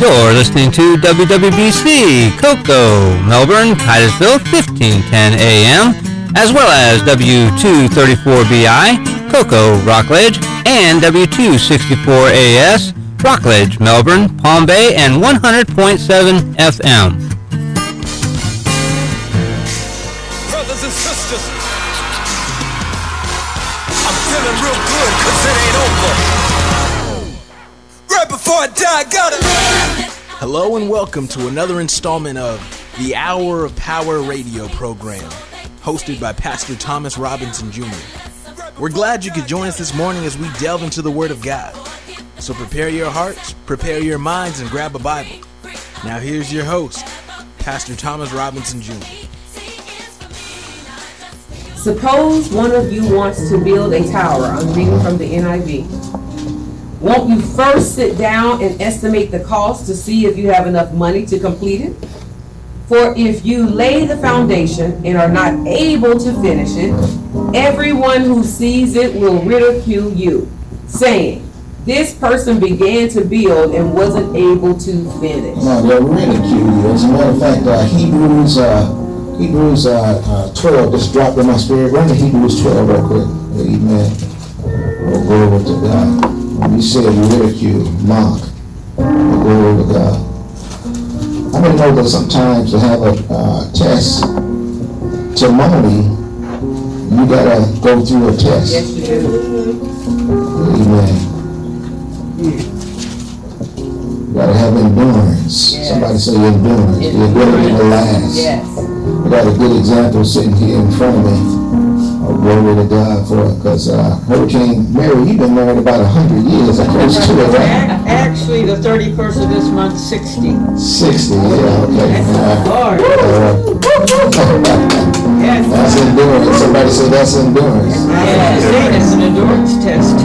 You're listening to WWBC, Cocoa, Melbourne, Titusville, 1510 AM, as well as W234BI, Cocoa, Rockledge, and W264AS, Rockledge, Melbourne, Palm Bay, and 100.7 FM. Brothers and sisters, I'm feeling real good cause it ain't over. Right before I die, I gotta... Hello and welcome to another installment of the Hour of Power radio program, hosted by Pastor Thomas Robinson Jr. We're glad you could join us this morning as we delve into the Word of God. So prepare your hearts, prepare your minds, and grab a Bible. Now here's your host, Pastor Thomas Robinson Jr. Suppose one of you wants to build a tower. I'm reading from the NIV. Won't you first sit down and estimate the cost to see if you have enough money to complete it? For if you lay the foundation and are not able to finish it, everyone who sees it will ridicule you, saying, this person began to build and wasn't able to finish. No, they'll ridicule you. As a matter of fact, Hebrews 12 just dropped in my spirit. Run to Hebrews 12 real quick. Amen. Oh, glory to God. You said ridicule, mock. Oh, glory to God. I don't know that sometimes to have a testimony, you gotta go through a test. Yes, you do. Amen. You gotta have endurance. Yes. Somebody say endurance. The ability to last. Yes. I got a good example sitting here in front of me. Oh, glory to God for it. Because Hurricane Mary, you've been married about 100 years. I'm close to it, right? Actually, the 31st of this month, 60. 60, yeah, okay. Lord. Yes. That's endurance. Somebody say that's endurance. Yeah, it's an endurance test.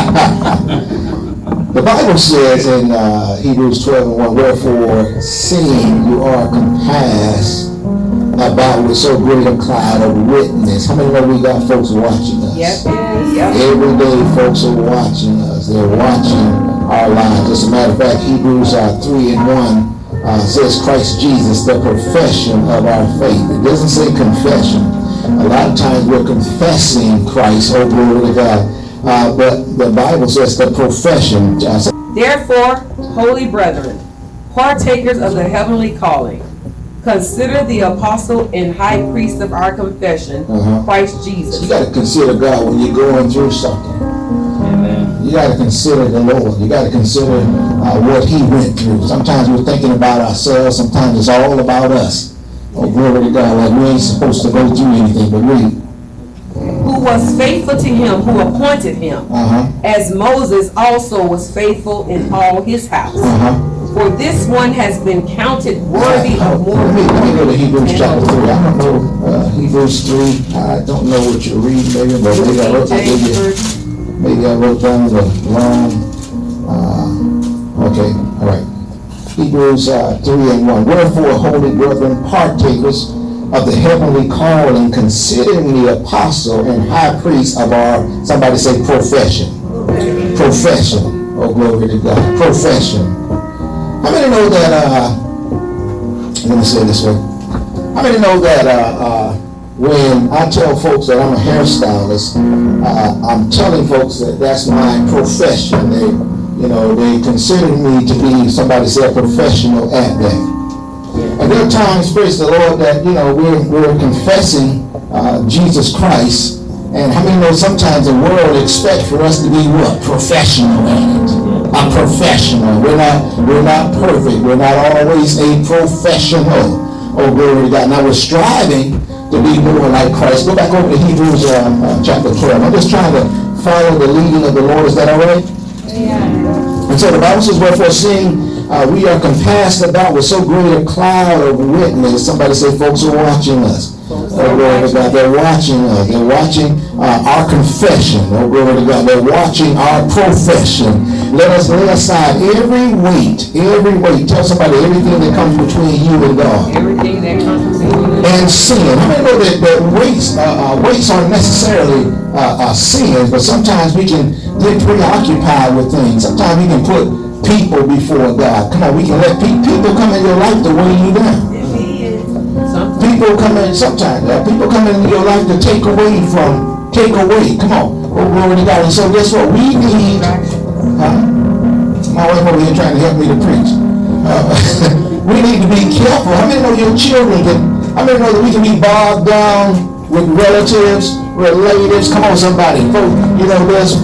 The Bible says in Hebrews 12 and 1, wherefore, seeing you are compassed about with so great a cloud of witness. How many know we got folks watching us? Yep. Every day folks are watching us. They're watching our lives. As a matter of fact, Hebrews 3 and 1 says Christ Jesus, the profession of our faith. It doesn't say confession. A lot of times we're confessing Christ, oh glory to God. But the Bible says the profession. Therefore, holy brethren, partakers of the heavenly calling, consider the apostle and high priest of our confession, Christ Jesus. You got to consider God when you're going through something. Amen. You got to consider the Lord. You got to consider what He went through. Sometimes we're thinking about ourselves. Sometimes it's all about us. Oh, glory to God. Like we ain't supposed to go through anything, but read. Who was faithful to him who appointed him, as Moses also was faithful in all his house. For this one has been counted worthy of more. Let me go to Hebrews chapter 3. I don't know Hebrews 3. I don't know what you're reading, maybe, but maybe I wrote down the wrong. Okay, all right. Hebrews 3 and 1. Wherefore, holy brethren, partakers of the heavenly calling, considering the apostle and high priest of our, somebody say profession. Profession. Oh, glory to God. Profession. How many know that, let me say it this way. How many know that when I tell folks that I'm a hairstylist, I'm telling folks that that's my profession. They consider me to be, somebody say, a professional at that. And there are times, praise the Lord, that, we're confessing Jesus Christ. And how many know sometimes the world expects for us to be what? Professional at it. A professional. We're not perfect. We're not always a professional. Oh, glory to God. Now we're striving to be more like Christ. Go back over to Hebrews chapter 12. I'm just trying to follow the leading of the Lord. Is that all right? Yeah. And so the Bible says, wherefore seeing we are compassed about with so great a cloud of witness. Somebody say folks are watching us. Oh, glory to God. They're watching us. They're watching our confession. Oh, glory to God. They're watching our profession. Let us lay aside every weight. Tell somebody everything that comes between you and God. Everything that comes between you and sin. How many know that weights aren't necessarily sins, but sometimes we can get preoccupied with things. Sometimes we can put people before God. Come on, we can let people come in your life to weigh you down. People come in sometimes. People come into your life to take away. Come on. Oh, glory to God. And so guess what? We need. My wife over here trying to help me to preach. We need to be careful. How many know your children how many know that we can be bogged down with relatives? Come on, somebody. You know, there's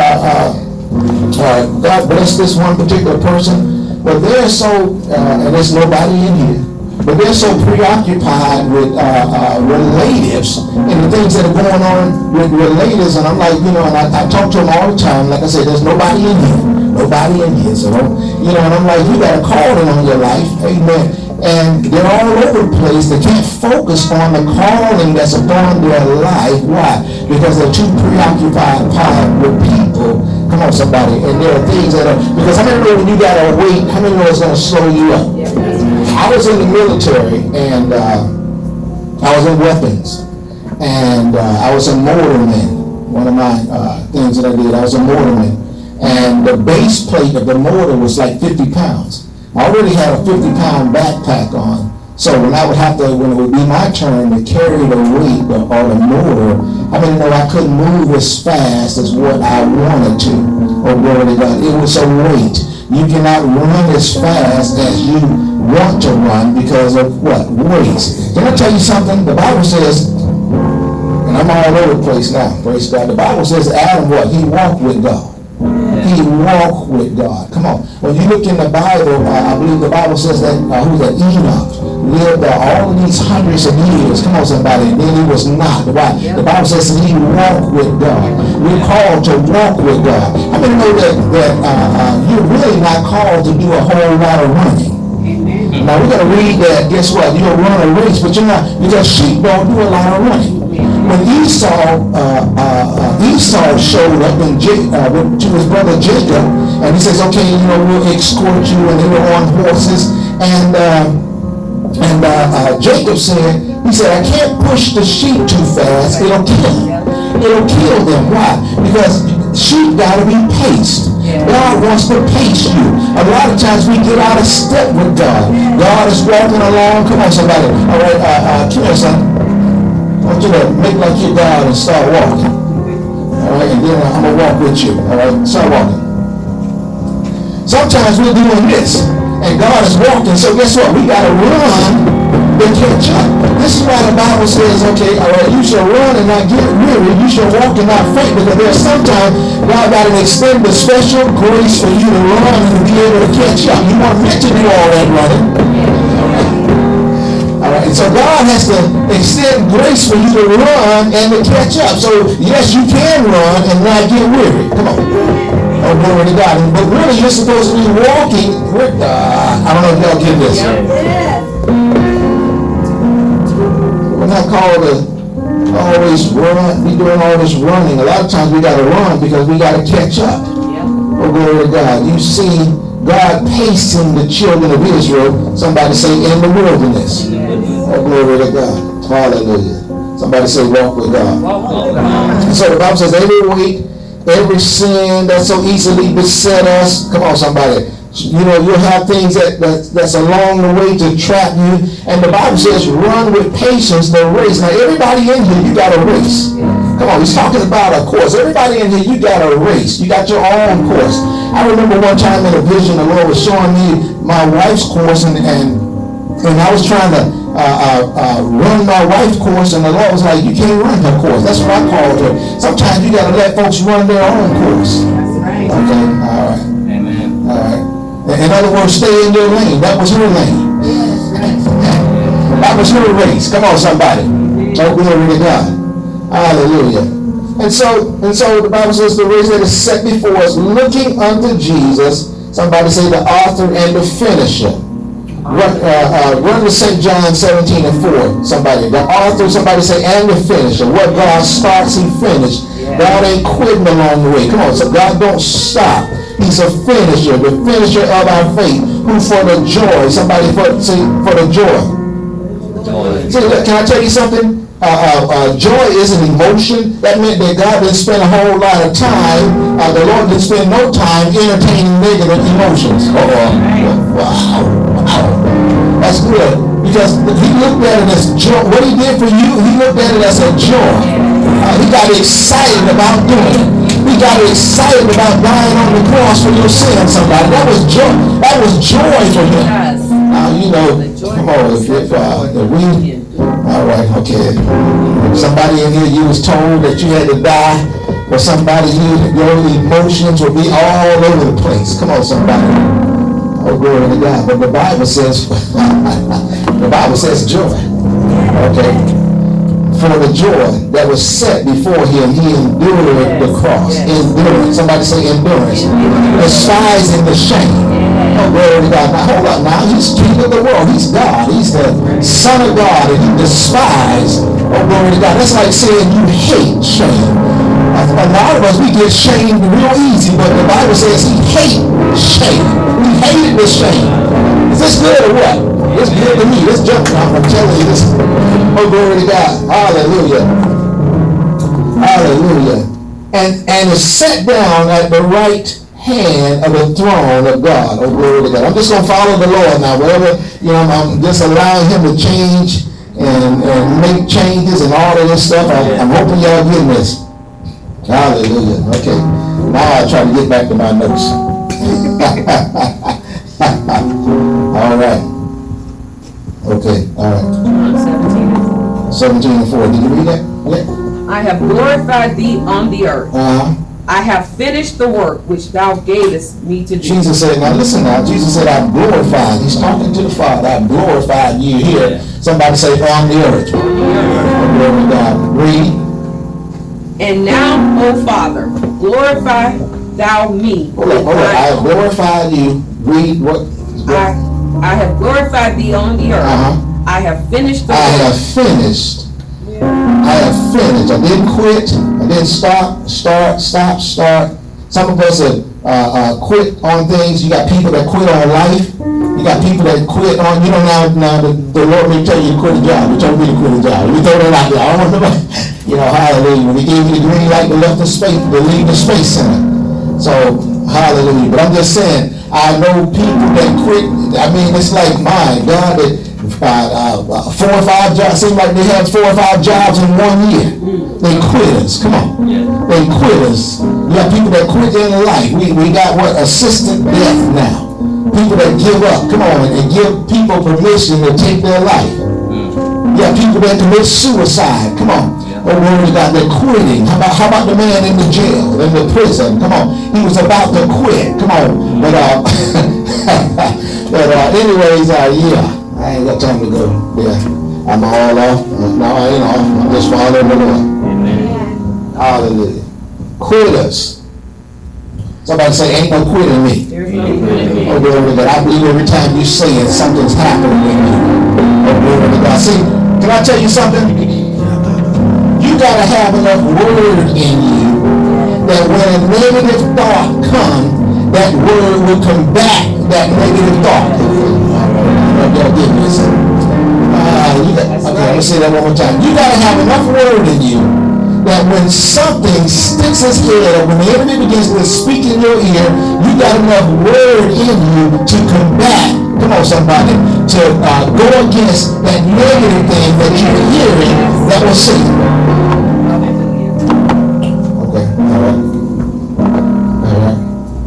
God bless this one particular person, but they're so, and there's nobody in here, but they're so preoccupied with relatives and the things that are going on with relatives, and I'm like, you know, and I talk to them all the time, like I said, there's nobody in here, so, you know, and I'm like, you got a calling on your life, amen, and they're all over the place. They can't focus on the calling that's upon their life. Why? Because they're too preoccupied with people. Come on, somebody. And there are things that are, because how many know when you got to wait, how many know it's going to slow you up? I was in the military, and I was in weapons, and I was a mortarman. One of my things that I did, I was a mortarman. And the base plate of the mortar was like 50 pounds. I already had a 50-pound backpack on, so when it would be my turn to carry the weight or the mortar, I mean, I couldn't move as fast as what I wanted to. Oh, glory to God. It was a weight. You cannot run as fast as you want to run because of what? Weights. Can I tell you something? The Bible says, and I'm all over the place now, praise God. The Bible says Adam, what? He walked with God. He walked with God. Come on. When you look in the Bible, I believe the Bible says that Enoch lived all of these hundreds of years. Come on, somebody. And then he was not. Why? The Bible says that he walked with God. We're called to walk with God. I mean, know that you're really not called to do a whole lot of running. Now we're going to read that. Guess what? You don't run a race, but you're not, because sheep don't do a lot of running. When Esau showed up to his brother Jacob, and he says, okay, you know, we'll escort you, and they were on horses, and Jacob said, I can't push the sheep too fast, it'll kill them. Why? Because sheep gotta be paced. God wants to pace you. A lot of times we get out of step with God. God is walking along. Come on, somebody. All right, come here, son. I want you to make like you're God and start walking. All right, and then I'm going to walk with you. All right, start walking. Sometimes we're doing this, and God is walking, so guess what? We got to run to catch up. This is why the Bible says, okay, all right, you shall run and not get weary. You shall walk and not faint, because there's sometimes God got to extend the special grace for you to run and be able to catch up. You weren't meant to do all that running. And so God has to extend grace for you to run and to catch up. So yes, you can run and not get weary. Come on. Oh, glory to God. But really, you're supposed to be walking with God. I don't know if y'all get this. We're not called to always run, be doing all this running. A lot of times we got to run because we got to catch up. Oh, glory to God. You see God pacing the children of Israel, somebody say, in the wilderness. Oh, glory to God. Hallelujah. Somebody say, walk with God. And so the Bible says, every weight, every sin that so easily beset us. Come on, somebody. You know, you'll have things that's along the way to trap you. And the Bible says, run with patience the race. Now, everybody in here, you got a race. Come on, he's talking about a course. Everybody in here, you got a race. You got your own course. I remember one time in a vision, the Lord was showing me my wife's course, and I was trying to run my wife's course, and the Lord was like, you can't run her course. That's what I called her. Sometimes you got to let folks run their own course. That's right. Okay, all right. Amen. All right. In other words, stay in your lane. That was her lane. That was her race. Come on, somebody. Oh, glory to God. Hallelujah. And so the Bible says the race that is set before us, looking unto Jesus. Somebody say the author and the finisher. Run to St. John 17:4. Somebody. The author, somebody say, and the finisher. What God starts, he finished. God ain't quitting along the way. Come on, so God don't stop. He's a finisher, the finisher of our faith. Who for the joy, somebody say for the joy. See, can I tell you something? joy is an emotion. That meant that God didn't spend a whole lot of time, the Lord didn't spend no time entertaining negative emotions. Wow. That's good. Because he looked at it as joy. What he did for you, he looked at it as a joy. He got excited about doing it. He got excited about dying on the cross for your sin, somebody. That was joy. That was joy for him. Now, you know, come on, if we, all right, okay. Somebody in here, you was told that you had to die, or somebody, your emotions will be all over the place. Come on, somebody. Oh, glory to God. But the Bible says, the Bible says joy. Okay. For the joy that was set before him, he endured the cross. Endurance. Somebody say endurance. Despising the shame. Oh, glory to God. Now, hold up now. He's king of the world. He's God. He's the Son of God. And he despised. Oh, glory to God. That's like saying you hate shame. A lot of us, we get shamed real easy, but the Bible says he hates shame. He hated the shame. Is this good or what? It's good to me. It's junk. I'm telling you this. Oh, glory to God. Hallelujah. Hallelujah. And is set down at the right hand of the throne of God. Oh, glory to God. I'm just going to follow the Lord now. Whatever, you know, I'm just allowing him to change and make changes and all of this stuff. I'm hoping y'all getting this. Hallelujah. Okay. Now I'll try to get back to my notes. All right. Okay. All right. 17 and 4. Did you read that? Yeah. I have glorified thee on the earth. I have finished the work which thou gavest me to do. Jesus said, now listen now, Jesus said, I've glorified. He's talking to the Father. I've glorified you here. Somebody say, on the earth. Glory to God. Read. And now, O Father, glorify thou me. Hold on. I have glorified you. Read what? I have glorified thee on the earth. I have finished the work. I have finished. I have finished. I didn't quit. I didn't stop. Some of us have quit on things. You got people that quit on life. You got people that quit on, you know, now the Lord may tell you to quit a job. He told me to quit a job. We throw that out there. I don't want nobody, you know, hallelujah. When he gave me the green light to leave the space center. So, hallelujah. But I'm just saying, I know people that quit. I mean, it's like, my God, that 4 or 5 jobs, seem like they have 4 or 5 jobs in 1 year. They quitters. Come on. They quitters. You got people that quit in life. We got what? Assisted death now. People that give up. Come on. And give people permission to take their life. You got people that commit suicide. Come on. Oh, glory to God. They're quitting. How about the man in the jail, in the prison? Come on. He was about to quit. Come on. But anyways, yeah. I ain't got time to go. Yeah. I'm all off. No, I ain't off. I'm just following the Lord. Amen. Hallelujah. Quitters. Somebody say, ain't no quitting me. Oh, glory to God. I believe every time you say it, something's happening in you. Oh, glory to God. See, can I tell you something? You got to have enough word in you that when a negative thought comes, that word will combat that negative thought. Y'all get this. Okay, I'm going to say that one more time. You got to have enough word in you that when something sticks its head, or when the enemy begins to speak in your ear, you got enough word in you to combat, come on somebody, to go against that negative thing that you're hearing that will see. Okay, all right.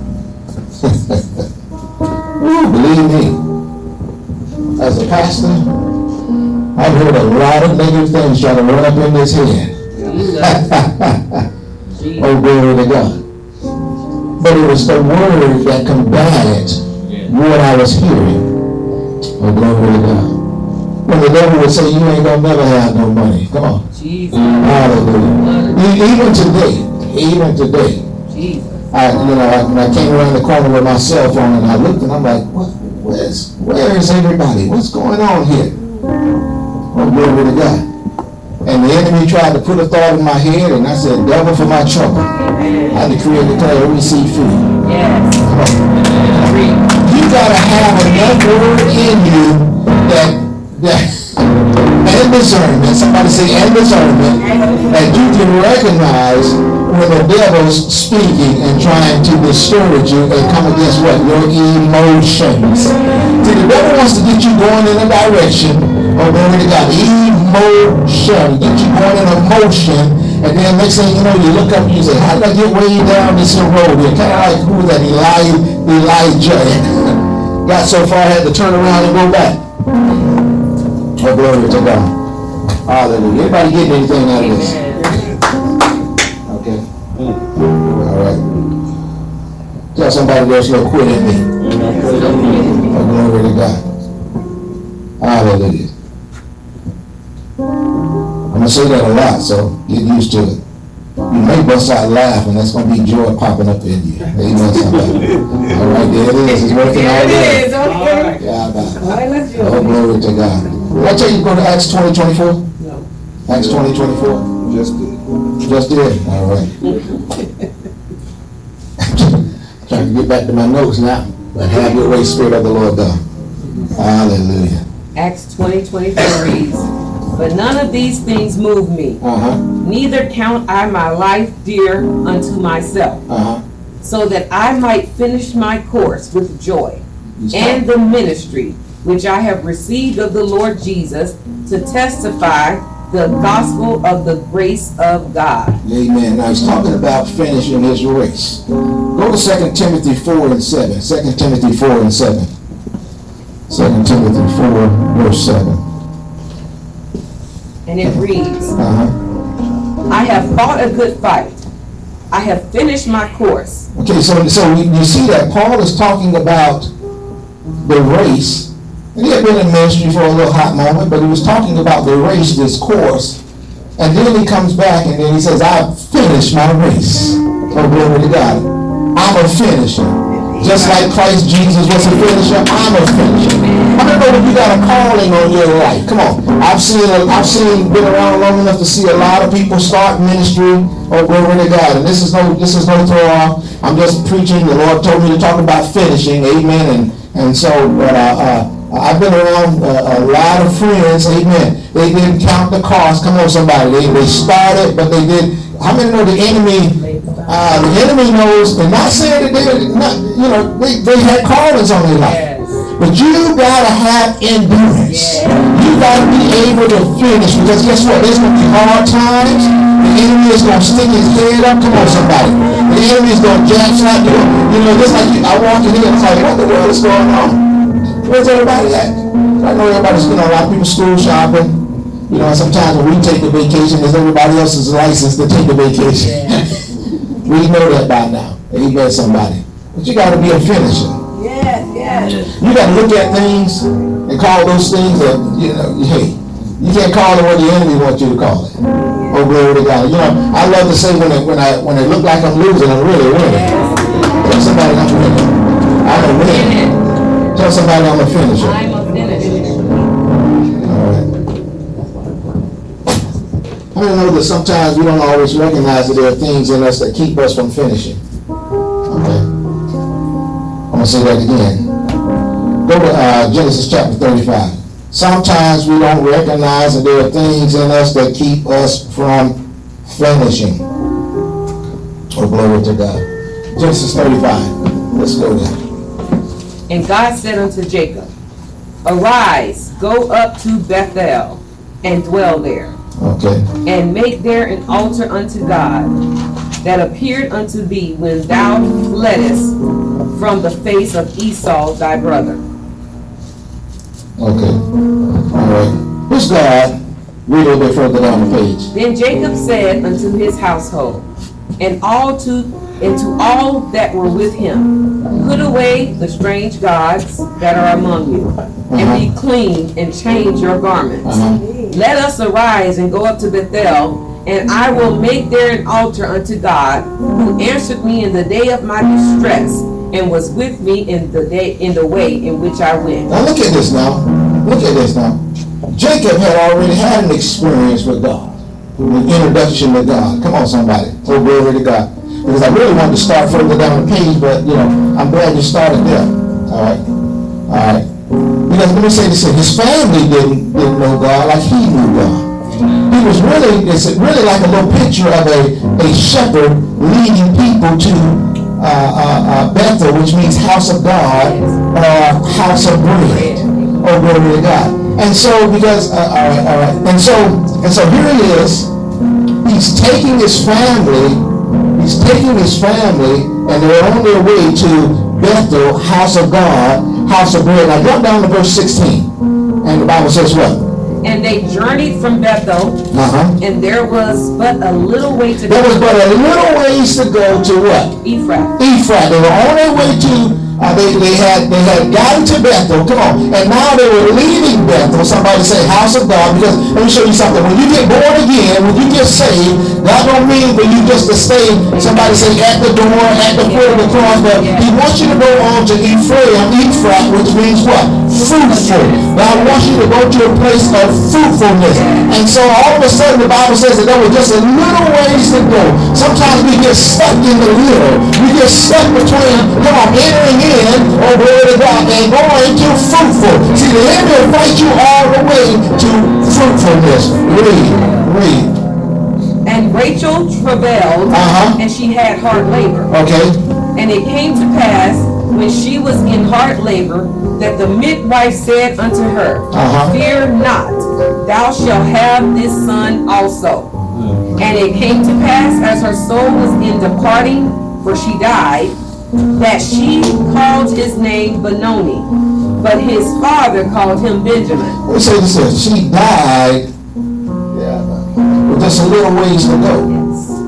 Woo, believe me, as a pastor, I've heard a lot of negative things trying to run up in this head. Oh, glory to God. But it was the word that combated what I was hearing. Oh, glory to God. When the devil would say, you ain't going to never have no money. Come on. Jesus. Hallelujah. Even today. Jesus. When I came around the corner with my cell phone and I looked and I'm like, where is everybody? What's going on here? Oh, glory to God. And the enemy tried to put a thought in my head, and I said, devil for my trouble. I decree and declare receive free. Yes. You got to have enough word in you that And discernment. Somebody say, and discernment. That you can recognize when the devil's speaking and trying to discourage you and come against what? Your emotions. See, the devil wants to get you going in a direction. Oh, glory to God. Emotion. Get you going in emotion. And then next thing you know, you look up and you say, how did I get way down this road here? Kind of like who that Elijah got so far, had to turn around and go back. Oh, glory to God. Hallelujah. Anybody getting anything out of this? Okay. All right. Tell somebody there's no quit in me. Oh, glory to God. Hallelujah. I'm going to say that a lot, so get used to it. You may bust out laughing, that's going to be joy popping up in you. Amen, somebody. All right, there it is. It's working all day. Yeah, oh, glory to God. Did I tell you to go to Acts 20:24? No. Acts 20:24? Just did. Just did? All right. Trying to get back to my notes now. But have your way, Spirit of the Lord, God. Hallelujah. Acts 20:24 reads, but none of these things move me. Neither count I my life dear unto myself, so that I might finish my course with joy, and the ministry which I have received of the Lord Jesus, to testify the gospel of the grace of God. Amen. Now he's talking about finishing his race. Go to 2 Timothy 4:7. 2 Timothy 4:7. 2 Timothy 4, verse 7. And it reads, I have fought a good fight. I have finished my course. Okay, so you see that Paul is talking about the race. And he had been in ministry for a little hot moment, but he was talking about the race, this course. And then he comes back and then he says, I've finished my race. Oh, glory to God. I'm a finisher. Just like Christ Jesus was a finisher, I'm a finisher. I don't know if you got a calling on your life. Come on. I've been around long enough to see a lot of people start ministry. Oh, glory to God. And this is no throw off. I'm just preaching. The Lord told me to talk about finishing. Amen. And so, I've been around a lot of friends, amen. They didn't count the cost. Come on, somebody. They started, but they did. How many know the enemy? The enemy knows, and not saying that they had callings on their life. But you gotta have endurance. You gotta be able to finish, because guess what? There's gonna be hard times. The enemy is gonna stick his head up. Come on, somebody. The enemy is gonna jack you. Just like I walk in here and say, what the world is going on? Where's everybody at? I know everybody's, a lot of people school shopping. Sometimes when we take a vacation, there's everybody else's license to take a vacation. We know that by now. Amen, somebody. But you got to be a finisher. You got to look at things and call those things that, hey, you can't call it what the enemy wants you to call it. Oh, glory to God. I love to say when it look like I'm losing, I'm really winning. Tell somebody I'm winning. I'm a winner. Tell somebody I'm a finisher. I'm a finisher. All right. I don't know that sometimes we don't always recognize that there are things in us that keep us from finishing. Okay. I'm going to say that again. Go to Genesis chapter 35. Sometimes we don't recognize that there are things in us that keep us from finishing. Oh, glory to God. Genesis 35. Let's go there. And God said unto Jacob, arise, go up to Bethel, and dwell there. Okay. And make there an altar unto God, that appeared unto thee when thou fleddest from the face of Esau thy brother. Okay. All right. Who's God? Read a little bit further down the page. Then Jacob said unto his household, and to all that were with him, put away the strange gods that are among you, and be clean and change your garments. Let us arise and go up to Bethel, and I will make there an altar unto God, who answered me in the day of my distress, and was with me in the way in which I went. Now look at this now. Jacob had already had an experience with God, an introduction to God. Come on, somebody. Oh, glory to God. Because I really wanted to start further down the page, but I'm glad you started there. All right. because let me say this, his family didn't know God like he knew God. He was really, it's really like a little picture of a shepherd leading people to Bethel, which means house of God or house of bread. Oh, glory to God. And so, because, all right. And so here he is. He's taking his family, and they're on their way to Bethel, house of God, house of bread. Now jump down to verse 16. And the Bible says what? And they journeyed from Bethel, and there was but a little way to go. There was but a little ways to go to what? Ephrath. They were on their way to, they had gotten to Bethel, come on, and now they were leaving Bethel. Somebody say house of God, because let me show you something. When you get born again, when you get saved, that don't mean for you just to stay, somebody say at the door, at the foot of the cross, but he wants you to go on to Ephrath, which means what? Fruitful. God wants you to go to a place of fruitfulness. And so all of a sudden the Bible says that there was just a little ways to go. Sometimes we get stuck in the little. We get stuck between, come on, entering in, oh glory to God, and going to fruitful. See, the enemy will fight you all the way to fruitfulness. Read. And Rachel travailed, and she had hard labor. Okay. And it came to pass, when she was in hard labor, that the midwife said unto her, Fear not, thou shalt have this son also. And it came to pass, as her soul was in departing, for she died, that she called his name Benoni, but his father called him Benjamin. Let me say this, she died with just a little ways to go.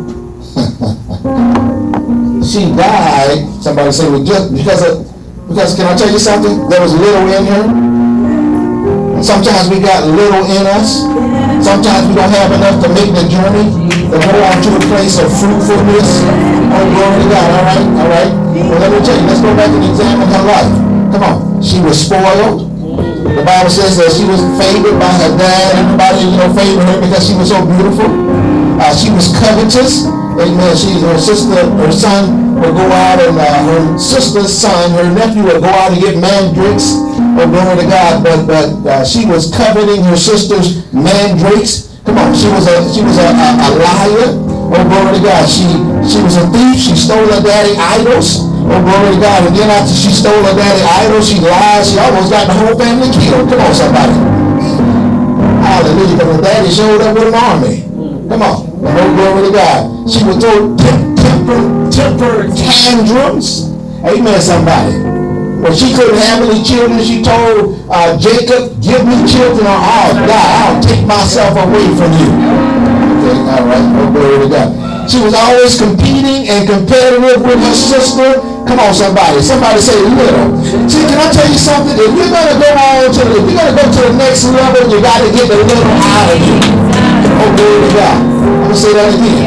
She died, somebody say, well, just because can I tell you something? There was little in her. And sometimes we got little in us. Sometimes we don't have enough to make the journey, to go on to a place of fruitfulness. Oh, glory to God. All right. Well, let me tell you, let's go back and examine her life. Come on. She was spoiled. The Bible says that she was favored by her dad. Everybody, favored her because she was so beautiful. She was covetous. Amen. Her son would go out, and her sister's son, her nephew would go out and get mandrakes. Oh, glory to God. But she was coveting her sister's mandrakes. Come on, she was a liar. Oh, glory to God. She was a thief. She stole her daddy idols. Oh, glory to God. And then after she stole her daddy idols, she lied. She almost got the whole family killed. Come on, somebody. Hallelujah. Because her daddy showed up with an army. Come on. Oh, glory to God. She would throw temper tantrums. Amen, somebody. When she couldn't have any children, she told Jacob, give me children or I'll take myself away from you. Okay, all right. Oh, glory to God. She was always competing and competitive with her sister. Come on, somebody. Somebody say little. See, can I tell you something? If you're going to go to the next level, you got to get the little out of you. Oh, glory to God. I'm going to say that again.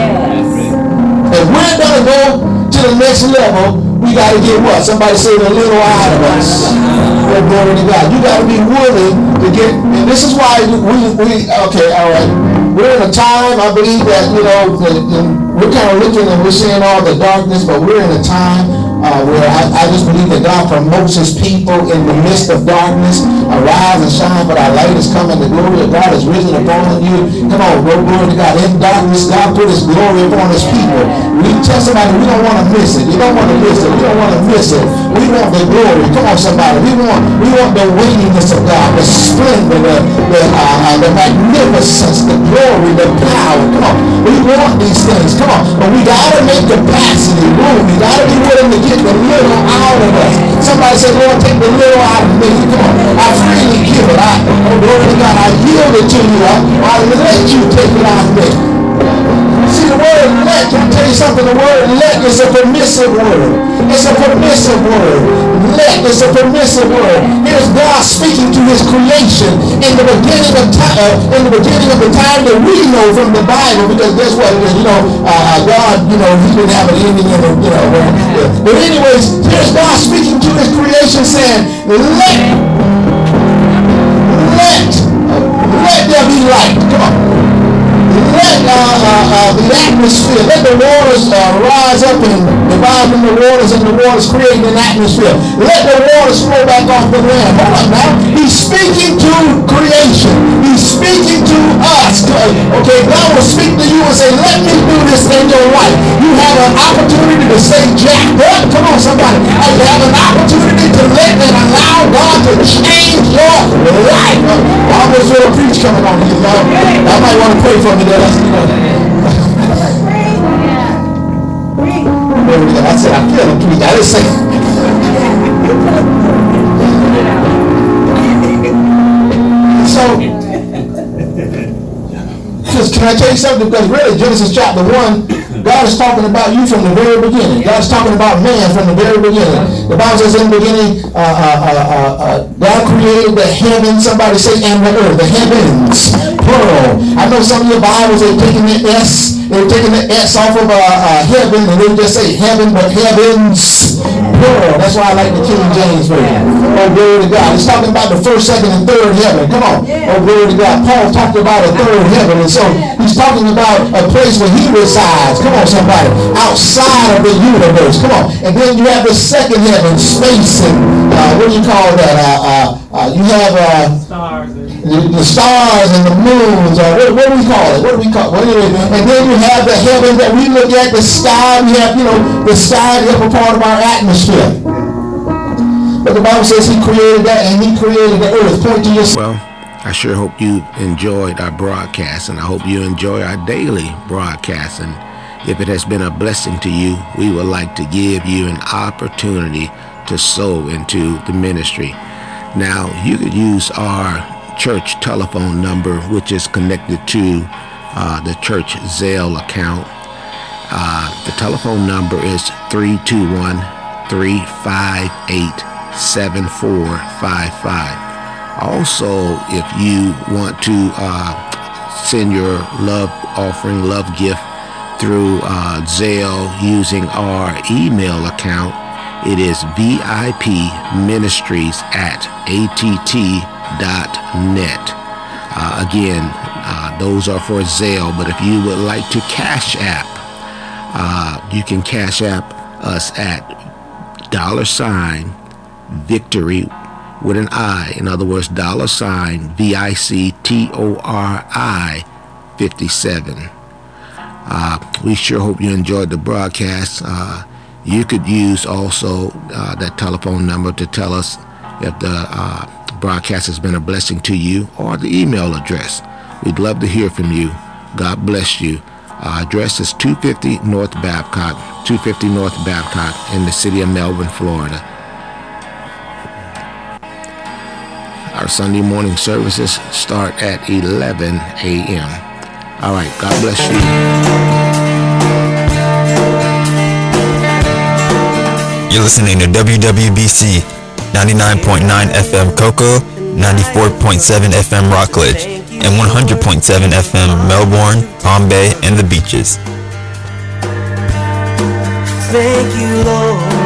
If we're going to go to the next level, we got to get what? Somebody say the little out of us. Oh, glory to God. You got to be willing to get, and this is why okay, all right. We're in a time, I believe that, we're kind of looking and we're seeing all the darkness, but we're in a time where I just believe that God promotes his people in the midst of darkness. Arise and shine, for our light is coming. The glory of God is risen upon you. Come on, glory to God. In darkness, God put his glory upon his people. We tell somebody we don't want to miss it. You don't want to miss it. We don't want to miss it. We want the glory. Come on, somebody. We want the weightiness of God, the splendor, the magnificence, the glory, the power. Come on. We want these things. Come on. But we got to make capacity room. We got to be willing to get the little out of us. Somebody said, Lord, take the little out of me. Come on. I freely give it. Glory to God. I yield it to you. I let you take it out of me. See, the word let, can I tell you something? The word let is a permissive word. It's a permissive word. Let is a permissive word. Here's God speaking to his creation in the beginning of time, the time that we know from the Bible, because guess what? God, he didn't have an ending in it, But anyways, here's God speaking to his creation saying, let there be light. Come on. Let let the atmosphere, let the waters rise up and divide from the waters, and the waters create an atmosphere. Let the waters flow back off the land. Hold up now. He's speaking to creation. He's speaking to us. Okay, God will speak to you and say, let me do this in your life. You have an opportunity to stay jacked up. Come on, somebody. You have an opportunity to let and allow God to change your life. I almost feel a preach coming on you, Lord. I might want to pray for me there. I said, I feel a preach. I didn't say. So, can I tell you something? Because really, Genesis chapter 1, God is talking about you from the very beginning. God is talking about man from the very beginning. The Bible says in the beginning, God created the heavens. Somebody say, and the earth. The heavens, plural. I know some of your Bibles are taking the S. They're taking the S off of heaven, and they just say heaven, but heavens, plural. That's why I like the King James version. Oh, glory to God. He's talking about the first, second, and third heaven. Come on. Oh, glory to God. Paul talked about a third heaven, and so he's talking about a place where he resides. Come on, somebody. Outside of the universe. Come on. And then you have the second heaven, space, and what do you call that? You have Stars. the stars and the moons. What do we call it? What do we call it? And then you have the heaven that we look at, the sky. We have, the sky, the upper part of our atmosphere. But the Bible says he created that, and he created the earth. Point to yourself. Well, I sure hope you enjoyed our broadcast, and I hope you enjoy our daily broadcast. And if it has been a blessing to you, we would like to give you an opportunity to sow into the ministry. Now, you could use our church telephone number, which is connected to the church Zelle account. The telephone number is 321-358-7455. Also, if you want to send your love offering, love gift through Zelle using our email account, it is vipministries@att.net. Again, those are for Zelle, but if you would like to Cash App, you can Cash App us at $Victory with an I. In other words, $VICTORI 57. We sure hope you enjoyed the broadcast. You could use also that telephone number to tell us if the broadcast has been a blessing to you, or the email address. We'd love to hear from you. God bless you. Address is 250 North Babcock in the city of Melbourne, Florida. Our Sunday morning services start at 11 a.m. All right, God bless you. You're listening to WWBC 99.9 FM Cocoa, 94.7 FM Rockledge, and 100.7 FM Melbourne, Palm Bay, and the Beaches. Thank you, Lord.